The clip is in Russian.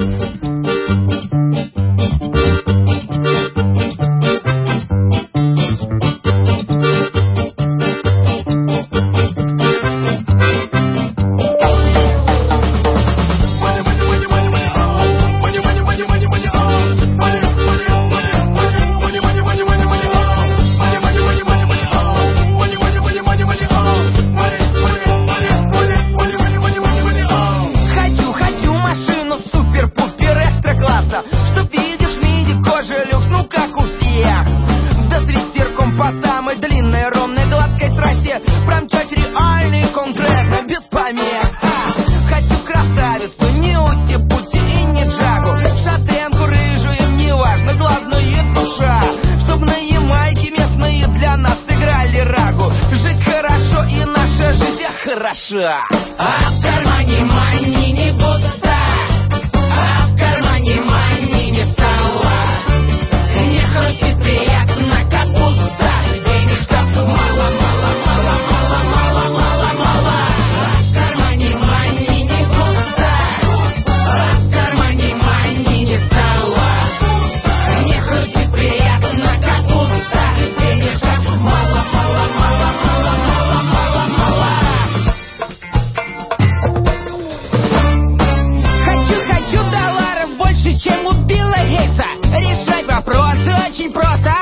Хороша. А в кармане мани не пусто, а в кармане мани не стало. Не хрустит приятно капуста, денежка мало, мало, мало, мало, мало, мало, мало. А в кармане мани не пусто, а в кармане мани не стало. Не хрустит приятно капуста, денежка мало, мало, мало, мало, мало, мало, мало. Хочу долларов больше, чем у Билла Гейтса. Решать вопрос очень просто.